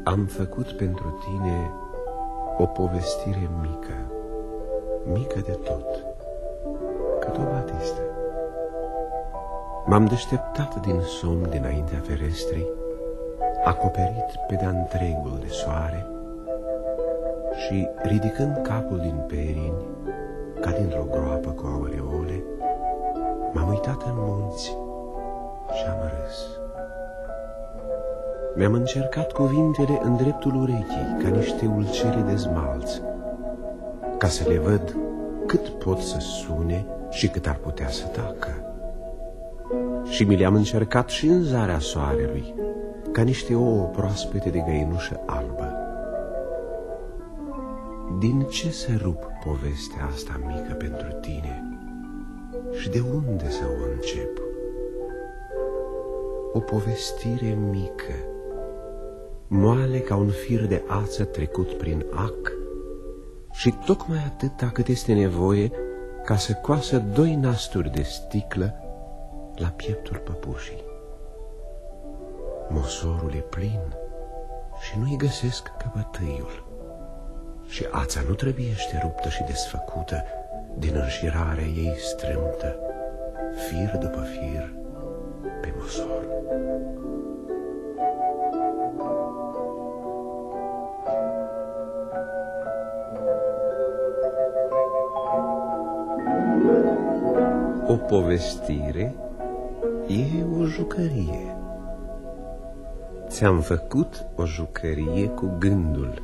Am făcut pentru tine o povestire mică, mică de tot, cât o batistă. M-am deșteptat din somn dinaintea ferestrei, acoperit pe de-a întregul de soare, și, ridicând capul din perini, ca dintr-o groapă cu aureole, m-am uitat în munți și am râs. Mi-am încercat cuvintele în dreptul urechii, ca niște ulcele de zmalț, ca să le văd cât pot să sune și cât ar putea să tacă. Și mi le-am încercat și în zarea soarelui, ca niște ouă proaspete de găinușă albă. Din ce să rup povestea asta mică pentru tine și de unde să o încep? O povestire mică, moale ca un fir de ață trecut prin ac, și tocmai atâta cât este nevoie ca să coasă 2 nasturi de sticlă la pieptul păpușii. Mosorul e plin și nu-i găsesc căpătâiul, și ața nu trebuiește ruptă și desfăcută din înșirarea ei strâmtă, fir după fir, pe mosor. O povestire e o jucărie. Ți-am făcut o jucărie cu gândul.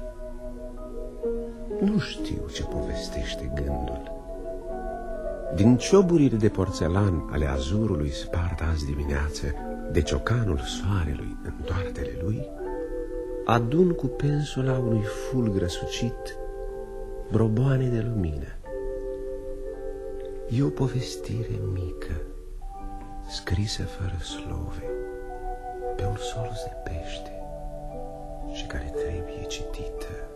Nu știu ce povestește gândul. Din cioburile de porțelan ale azurului spart azi dimineață de ciocanul soarelui în toartele lui, adun cu pensula unui fulg răsucit broboane de lumină. E o povestire mică, scrisă fără slove, pe un solț de pește și care trebuie citită.